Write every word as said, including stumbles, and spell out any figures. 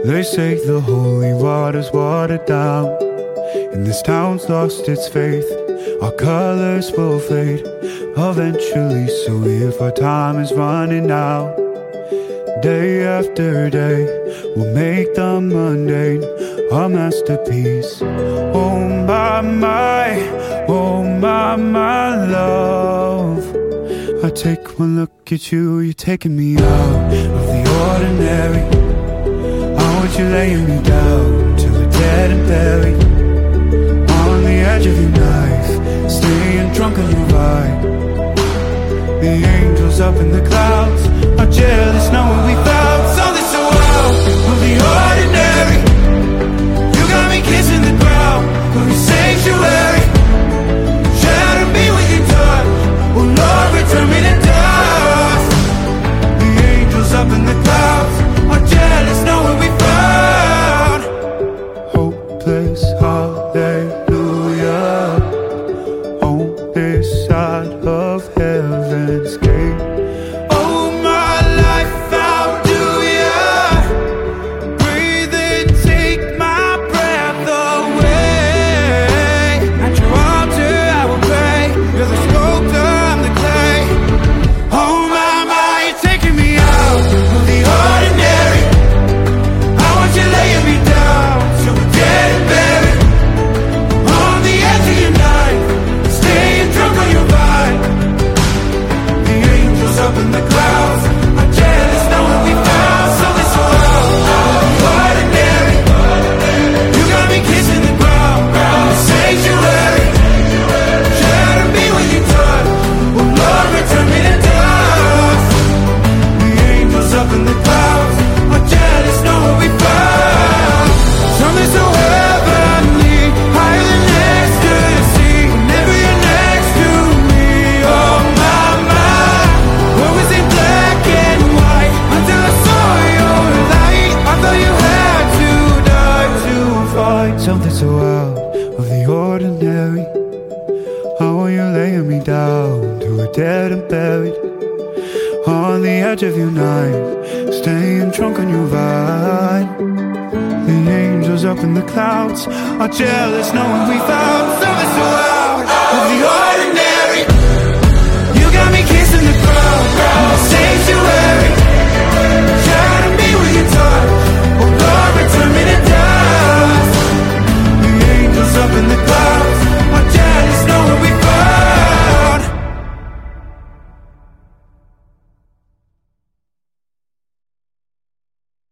They say the holy water's watered down, and this town's lost its faith. Our colors will fade eventually, so if our time is running out, day after day, we'll make the mundane a masterpiece. Oh my, my, oh my, my love, I take one look at you, you're taking me out of the ordinary. I want you laying me down till we're dead and buried, on the edge of your knife, staying drunk on your vibe. The angels up in the clouds are jealous knowing we found something so out of the ordinary. You got me kissing the ground of your sanctuary. Shatter me with your touch, oh Lord, return me to dust. The angels up in the clouds are jealous knowing we found hopeless hallelujah on this side of heaven's gate. Oh my life, how do ya breathe and take my breath away? At your altar I will pray, you're the sculptor, I'm the clay. Oh my, my, you're taking me out of the ordinary. I want you laying me down till we're dead and buried, on the edge of your knife, staying drunk on your vine. The angels up in the clouds are jealous knowing we found something so out of the ordinary. You got me kissing the ground on the sanctuary. Shatter me with your touch, oh Lord, return me to dust. The angels up in the clouds are jealous knowing we found something so heavenly, higher than ecstasy. Whenever you're next to me, oh my, my, what was in black and white until I saw your light. I thought you had to die to find something so out of the ordinary. I want you laying me down till we're dead and buried, on the edge of your knife, staying drunk on your vine. The angels up in the clouds are jealous knowing we found something so out of the ordinary.